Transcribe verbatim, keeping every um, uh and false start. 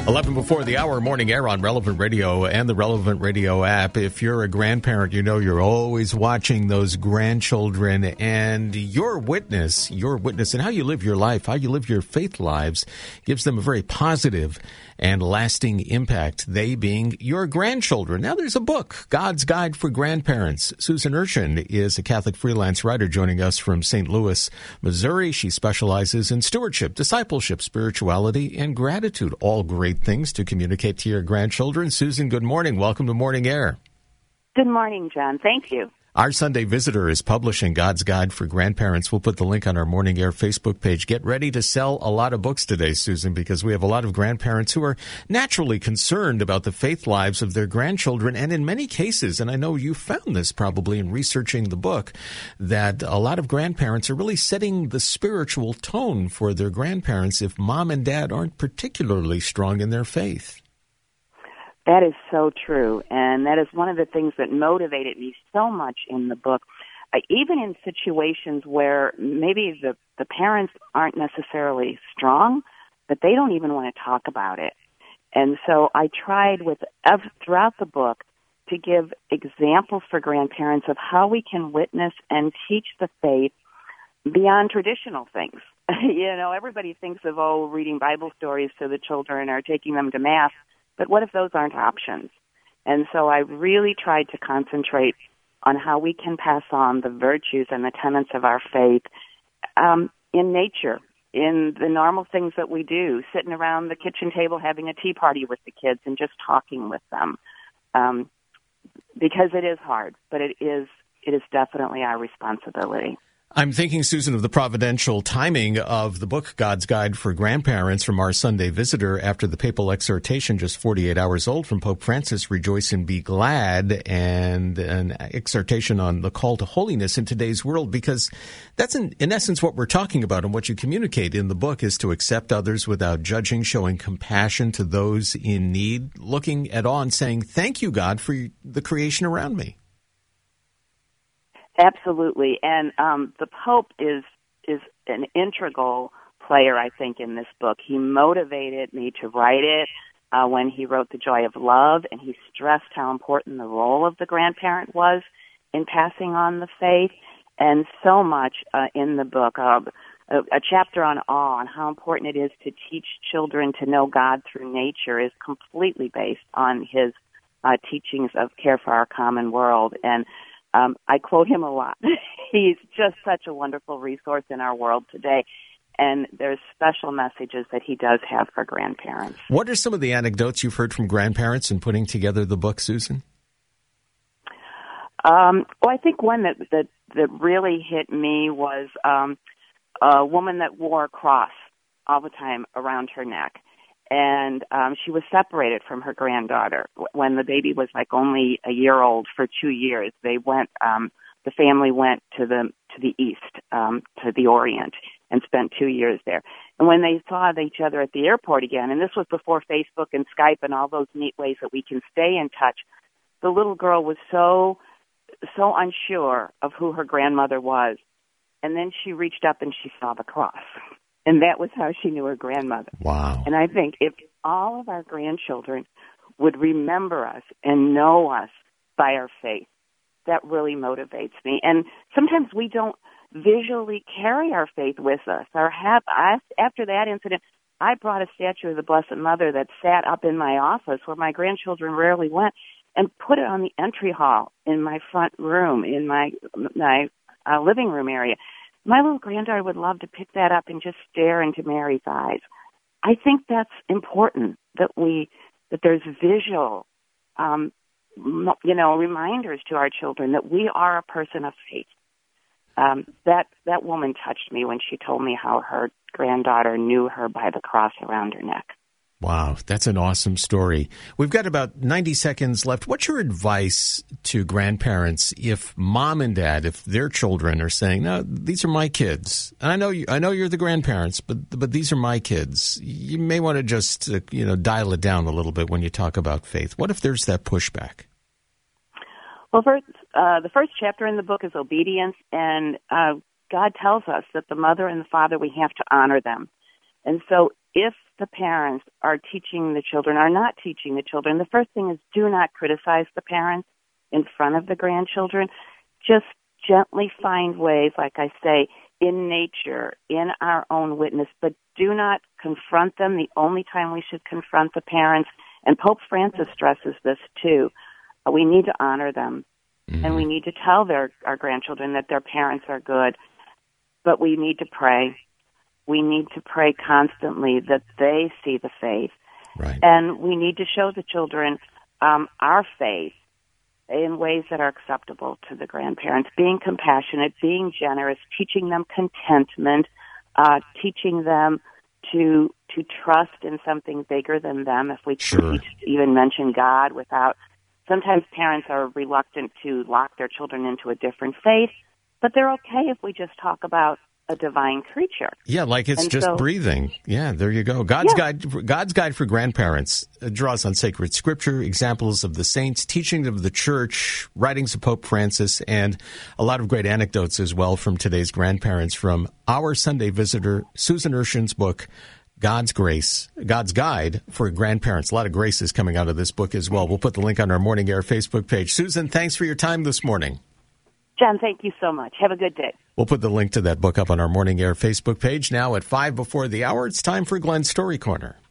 eleven before the hour, morning air on Relevant Radio and the Relevant Radio app. If you're a grandparent, you know you're always watching those grandchildren, and your witness, your witness and how you live your life, how you live your faith lives, gives them a very positive and lasting impact, they being your grandchildren. Now, there's a book, God's Guide for Grandparents. Susan Urshan is a Catholic freelance writer joining us from Saint Louis, Missouri. She specializes in stewardship, discipleship, spirituality, and gratitude, all great things to communicate to your grandchildren. Susan, good morning. Welcome to Morning Air. Good morning, John. Thank you. Our Sunday Visitor is publishing God's Guide for Grandparents. We'll put the link on our Morning Air Facebook page. Get ready to sell a lot of books today, Susan, because we have a lot of grandparents who are naturally concerned about the faith lives of their grandchildren. And in many cases, and I know you found this probably in researching the book, that a lot of grandparents are really setting the spiritual tone for their grandparents if mom and dad aren't particularly strong in their faith. That is so true, and that is one of the things that motivated me so much in the book. I, even in situations where maybe the, the parents aren't necessarily strong, but they don't even want to talk about it. And so I tried with throughout the book to give examples for grandparents of how we can witness and teach the faith beyond traditional things. You know, everybody thinks of, oh, reading Bible stories to the children or taking them to Mass. But what if those aren't options? And so I really tried to concentrate on how we can pass on the virtues and the tenets of our faith um, in nature, in the normal things that we do, sitting around the kitchen table having a tea party with the kids and just talking with them. Um, because it is hard, but it is it is definitely our responsibility. I'm thinking, Susan, of the providential timing of the book, God's Guide for Grandparents, from our Sunday Visitor after the papal exhortation, just forty-eight hours old, from Pope Francis, Rejoice and Be Glad, and an exhortation on the call to holiness in today's world, because that's in, in essence what we're talking about, and what you communicate in the book is to accept others without judging, showing compassion to those in need, looking at awe and saying, thank you, God, for the creation around me. Absolutely, and um, the Pope is is an integral player, I think, in this book. He motivated me to write it uh, when he wrote The Joy of Love, and he stressed how important the role of the grandparent was in passing on the faith, and so much uh, in the book. Uh, a, a chapter on awe, on how important it is to teach children to know God through nature, is completely based on his uh, teachings of care for our common world, and Um, I quote him a lot. He's just such a wonderful resource in our world today, and there's special messages that he does have for grandparents. What are some of the anecdotes you've heard from grandparents in putting together the book, Susan? Um, well, I think one that, that, that really hit me was um, a woman that wore a cross all the time around her neck. And um, she was separated from her granddaughter when the baby was like only a year old. For two years, they went. Um, the family went to the to the east, um, to the Orient, and spent two years there. And when they saw each other at the airport again, and this was before Facebook and Skype and all those neat ways that we can stay in touch, the little girl was so so unsure of who her grandmother was, and then she reached up and she saw the cross. And that was how she knew her grandmother. Wow. And I think if all of our grandchildren would remember us and know us by our faith, that really motivates me. And sometimes we don't visually carry our faith with us. Or have, I, after that incident, I brought a statue of the Blessed Mother that sat up in my office where my grandchildren rarely went, and put it on the entry hall in my front room, in my, my uh, living room area. My little granddaughter would love to pick that up and just stare into Mary's eyes. I think that's important, that we that there's visual, um, you know, reminders to our children that we are a person of faith. Um, that that woman touched me when she told me how her granddaughter knew her by the cross around her neck. Wow, that's an awesome story. We've got about ninety seconds left. What's your advice to grandparents if mom and dad, if their children are saying, "No, these are my kids," and I know you, I know you're the grandparents, but but these are my kids. You may want to just uh, you know dial it down a little bit when you talk about faith. What if there's that pushback? Well, first, uh, the first chapter in the book is obedience, and uh, God tells us that the mother and the father, we have to honor them. And so if the parents are teaching the children, are not teaching the children, the first thing is do not criticize the parents in front of the grandchildren. Just gently find ways, like I say, in nature, in our own witness, but do not confront them. The only time we should confront the parents, and Pope Francis stresses this too, uh, we need to honor them, mm-hmm. and we need to tell their our grandchildren that their parents are good, but we need to pray. We need to pray constantly that they see the faith, right. and we need to show the children um, our faith in ways that are acceptable to the grandparents, being compassionate, being generous, teaching them contentment, uh, teaching them to to trust in something bigger than them. If we sure. even mention God without, sometimes parents are reluctant to lock their children into a different faith, but they're okay if we just talk about a divine creature. Yeah, like it's and just so, breathing. Yeah, there you go. God's yeah. guide God's Guide for Grandparents draws on sacred scripture, examples of the saints, teachings of the church, writings of Pope Francis, and a lot of great anecdotes as well from today's grandparents from our Sunday visitor, Susan Urshan's book, God's Grace, God's Guide for Grandparents. A lot of grace is coming out of this book as well. We'll put the link on our Morning Air Facebook page. Susan, thanks for your time this morning. John, thank you so much. Have a good day. We'll put the link to that book up on our Morning Air Facebook page. Now at five before the hour, it's time for Glenn's Story Corner.